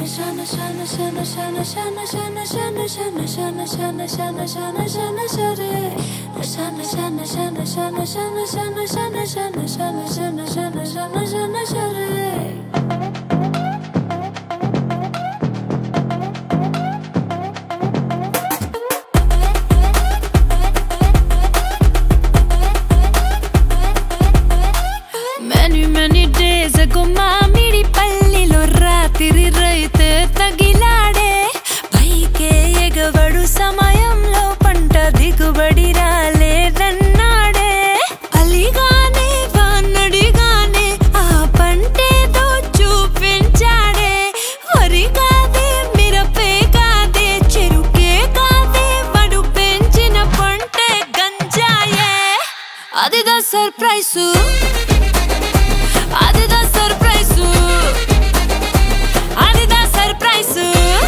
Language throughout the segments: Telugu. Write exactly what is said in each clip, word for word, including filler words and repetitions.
Many many days ago మామిడి పల్లిలో రాత్రి రైతే తగిలాడే పైకే ఎగవడు సమయంలో పంట దిగుబడి రాలేదన్నాడే అలిగానే వానడిగానే ఆ పంటేదో చూపించాడే వరి కాదే మిరపే కాదే చెరుకే కాదే వాడు పెంచిన పంటే గంజాయే అదిదా సర్ప్రైజు అదిదా సర్ప్రైజు అదిదా సర్ప్రైజు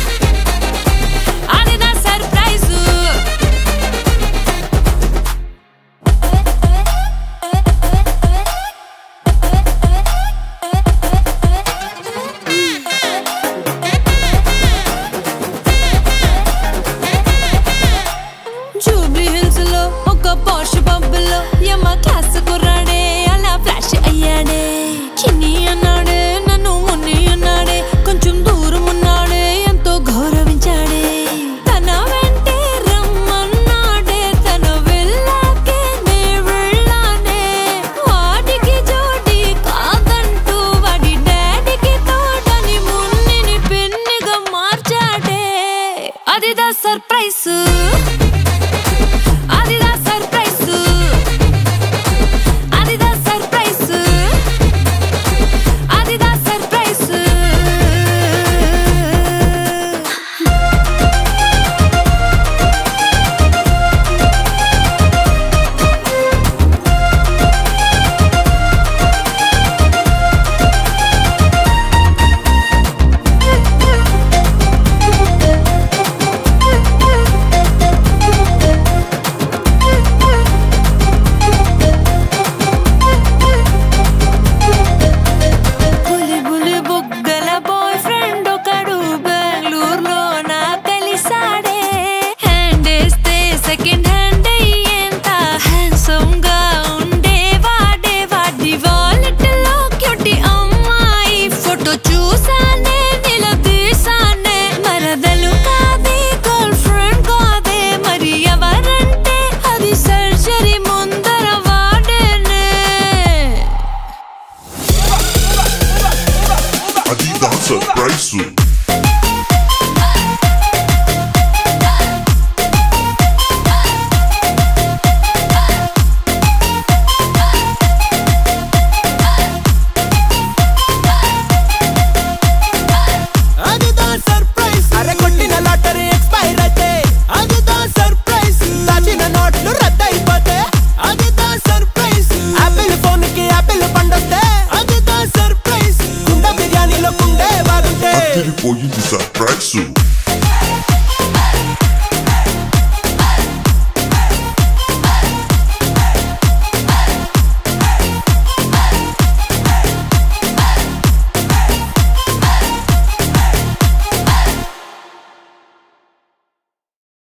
అదిదా సర్ప్రైజు జూబ్లీ హిల్స్ లో ఒక పాష్ పబ్లో యమ క్లాస్ కుర్రాడే అలా ఫ్లాష్ అయ్యాడే చిన్ని అన్నాడే నన్ను మున్ని అన్నాడే కొంచెం దూరం ఉన్నాడే ఎంతో గౌరవించాడే తన వెంటే రమ్మన్నాడే తన వెళ్ళాకే నే వెళ్ళానే వాడికి జోడి కాదంటూ వాడి డాడీకి తోడని మున్నిని పిన్నిగా మార్చాడే అదిదా సర్ప్రైజు అదిదా సర్ప్రైజు అదిదా సర్ప్రైజు అదిదా సర్ప్రైజు బులి బులి బుగ్గల బాయ్ ఫ్రెండ్ ఒకడు బెంగళూరులో నా కలిసాడే హ్యాండ్ వేస్తే సెకండ్ హ్యాండ్ అయ్యేంత హ్యాండ్సమ్ గా ఉండేవాడే వాడి వాలెట్ లో క్యూటీ అమ్మాయి ఫోటో చూసానే నిలదీసానే మరదలు కాదే గర్ల్ ఫ్రెండ్ కాదే మరి ఎవరంటే అది సర్జరీ ముందర వాడేనే Adidas surprise.